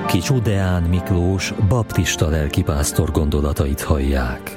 Kicsú Deán Miklós baptista lelkipásztor gondolatait hallják.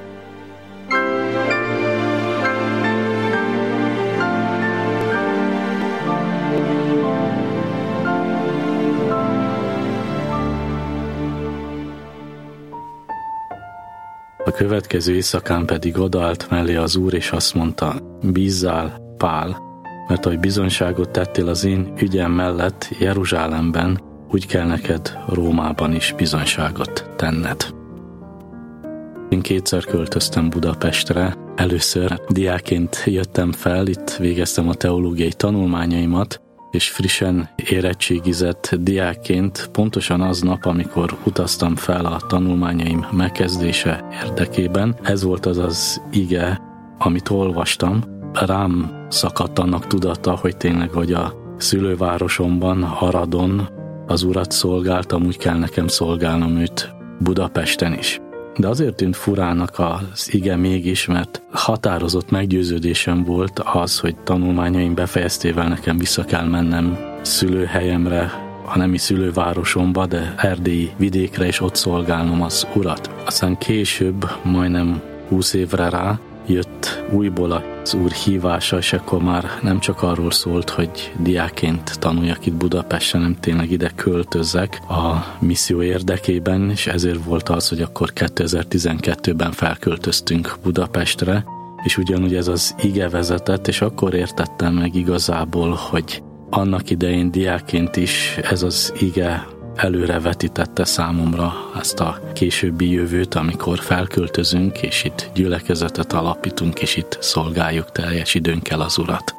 A következő éjszakán pedig odaállt mellé az Úr, és azt mondta: bízzál, Pál, mert ahogy bizonyságot tettél az én ügyem mellett Jeruzsálemben, úgy kell neked Rómában is bizonyságot tenned. Én 2-szer költöztem Budapestre. Először diákként jöttem fel, itt végeztem a teológiai tanulmányaimat, és frissen érettségizett diákként pontosan aznap, amikor utaztam fel a tanulmányaim megkezdése érdekében, ez volt az ige, amit olvastam. Rám szakadt annak tudata, hogy tényleg, hogy a szülővárosomban, Aradon az Urat szolgáltam, úgy kell nekem szolgálnom őt Budapesten is. De azért tűnt furának az ige mégis, mert határozott meggyőződésem volt az, hogy tanulmányaim befejeztével nekem vissza kell mennem szülőhelyemre, a nemi szülővárosomba, de erdélyi vidékre, és ott szolgálnom az Urat. Aztán később, majdnem 20 évre rá, jött újból az Úr hívása, és akkor már nem csak arról szólt, hogy diákként tanuljak itt Budapesten, hanem tényleg ide költözzek a misszió érdekében, és ezért volt az, hogy akkor 2012-ben felköltöztünk Budapestre, és ugyanúgy ez az ige vezetett, és akkor értettem meg igazából, hogy annak idején diákként is ez az ige előrevetítette számomra ezt a későbbi jövőt, amikor felköltözünk, és itt gyülekezetet alapítunk, és itt szolgáljuk teljes időnkkel az Urat.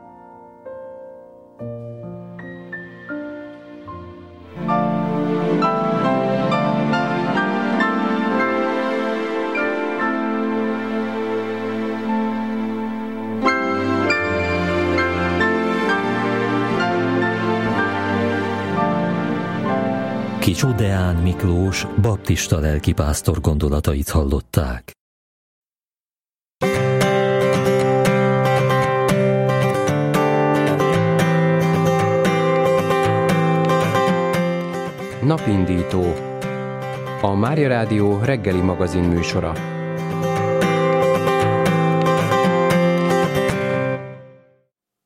Kicsú Deán Miklós baptista lelkipásztor gondolatait hallották. Napindító. A Mária Rádió reggeli magazin műsora.